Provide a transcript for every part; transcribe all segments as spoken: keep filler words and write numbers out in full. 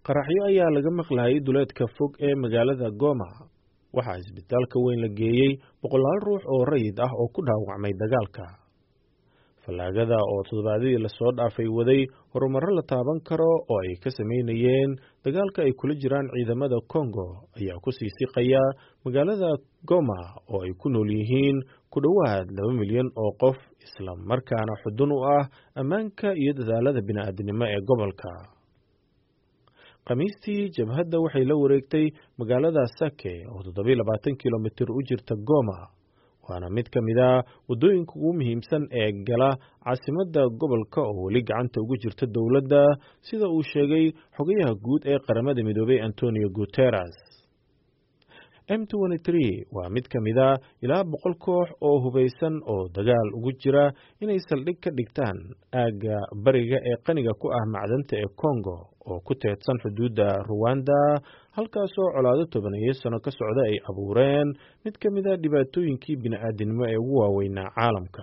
qaraxyo ayaa laga maqlayay duleedka fog ee magaalada Goma. Waxaa isbitaalka weyn la geeyay boqolaal ruux oo rayid ah oo ku dhaawacmay dagaalka. Fallaagada oo toddobaadii la soo dhaafay waday horumarro la taaban karo oo ay ka sameynayeen dagaalka ay kula jiraan ciidamada Congo ayaa ku sii siqaya magaalada Goma oo ay ku nool yihiin ku dhowaad laba milyan oo qof, isla markaana xudun u ah ammaanka iyo dadaalada bini'aadanimo ee gobolka. Khamiistii jabhadda waxay la wareegtay magaalada Sake oo toddoba iyo labaatan kiiloomitir u jirta Goma, waana mid ka mid ah waddooyinka ugu muhiimsan ee gala caasimadda gobolka oo weli gacanta ugu jirta dowladda, sida uu sheegay xogayaha guud ee qaramada midoobay Antonio Guterres. M twenty-three waa mid ka mid ah ilaa boqol koox oo hubeysan oo dagaal ugu jira inay saldhig ka dhigtaan aagga bariga ee qaniga ku ah macdanta ee Congo oo ku teedsan xuduudda Rwanda, halkaasoo colaado tobaneeyo sano ka socda ay abuureen mid ka mid ah dhibaatooyinkii bini'aadanimo ee ugu waaweynaa caalamka.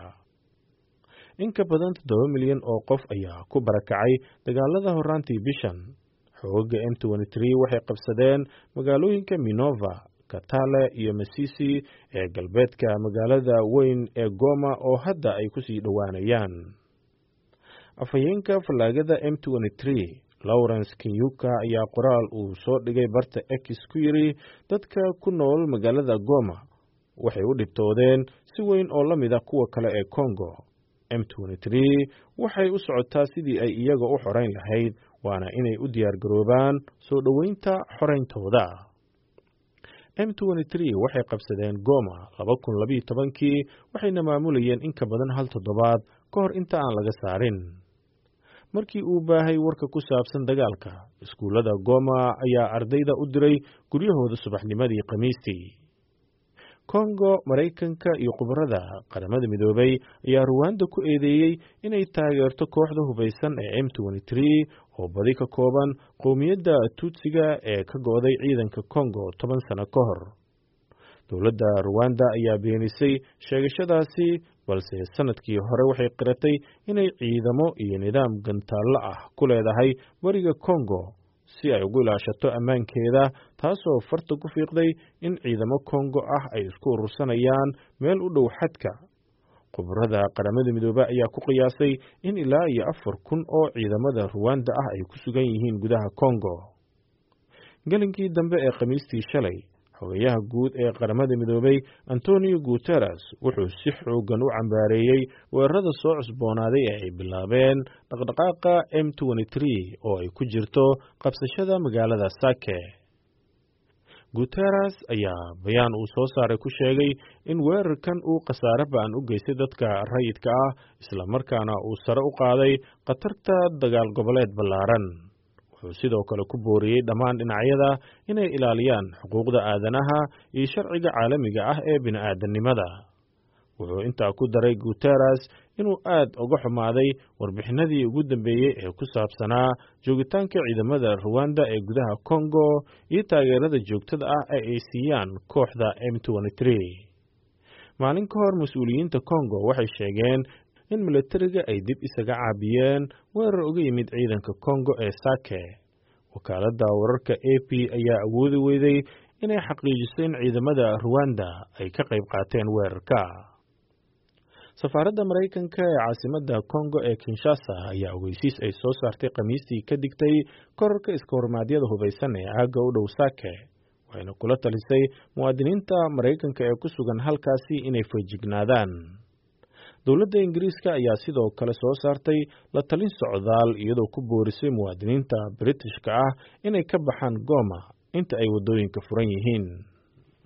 In ka badan toddoba milyan oo qof ayaa ku barakacay dagaalada horraantii bishan. Xoogga M twenty-three waxay qabsadeen magaalooyinka Minova, Katale iyo Masisi ee galbeedka magaalada weyn ee Goma oo hadda ay ku sii dhowaanayaan. Afhayeenka fallaagada M twenty-three Lawrence Kinyuka ayaa qoraal uu soo dhigay barta X ku yiri dadka ku nool magaalada Goma waxay u dhibtoodeen si weyn oo la mid ah kuwa kale ee Congo. M twenty-three waxay u socotaa sidii ay iyaga u xoreyn lahayd, waana inay u diyaar garoobaan soo dhoweynta xoreyntooda. M twenty-three waxay qabsadeen Goma laba kun laba iyo tobankii waxayna maamulayeen in ka badan hal toddobaad ka hor inta aan laga saarin. Markii uu baahay warka ku saabsan dagaalka, iskuulada Goma ayaa ardayda u diray guryahooda subaxnimadii Khamiistii. Congo, Mareykanka iyo khubarada qaramada midoobay ayaa Rwanda ku eedeeyey inay taageerto kooxda hubeysan ee M twenty-three oo badi ka kooban qowmiyadda Tutsiga ee ka go'day ciidanka Congo toban sano ka hor. Dowladda Rwanda ayaa beenisay sheegashadaasi, balse sanadkii hore waxay qiratay inay ciidamo iyo nidaam gantaallo ah ku leedahay bariga Congo si ay ugu ilaashato ammaankeeda, taasoo farta ku fiiqday in ciidamo Congo ah ay isku urursanayaan meel u dhow xadka. Khubarada qaramada midoobay ayaa ku qiyaasay in ilaa iyo afar kun oo ciidamada Rwanda ah ay ku sugan yihiin gudaha Congo. Galinkii dambe ee Khamiistii shalay, xogayaha guud ee qaramada midoobay Antonio Guterres wuxuu si xoogan u cambaareeyey weerarada soo cusboonaaday ee ay bilaabeen dhaqdhaqaaqa M twenty-three oo ay ku jirto qabsashada magaalada Sake. Guterres ayaa bayaan uu soo saaray ku sheegay in weerarkan uu khasaare ba'an u geystay dadka rayidka ah, isla markaana uu sare u qaaday khatarta dagaal goboleed ballaaran. Wuxuu sidoo kale ku booriyey dhammaan dhinacyada inay ilaaliyaan xuquuqda aadanaha iyo sharciga caalamiga ah ee bini'aadanimada. Wuxuu intaa ku daray Guterres inuu aad uga xumaaday warbixinadii ugu dambeeyey ee ku saabsanaa joogitaanka ciidamada Rwanda ee gudaha Congo iyo taageerada joogtada ah ee ay siiyaan kooxda M twenty-three. Maalin ka hor, mas'uuliyiinta Congo waxay sheegeen in militariga ay dib isaga caabiyeen weerar uga yimid ciidanka Congo ee Sake. Wakaaladda wararka A P ayaa awoodi weyday inay xaqiijiso in ciidamada Rwanda ay ka qayb qaateen weerarka. Safaaradda Mareykanka ee caasimadda Congo ee Kinshasa ayaa ogeysiis ay soo saartay Khamiistii ka digtay kororka iska hormaadyada hubeysan ee aagga u dhow Sake, waxayna kula talisay muwaadiniinta Mareykanka ee ku sugan halkaasi inay feejignaadaan. Dowladda Ingiriiska ayaa sidoo kale soo saartay la talin socdaal iyadoo ku boorisay muwaadiniinta Britishka ah inay ka baxaan Goma inta ay waddooyinka furan yihiin.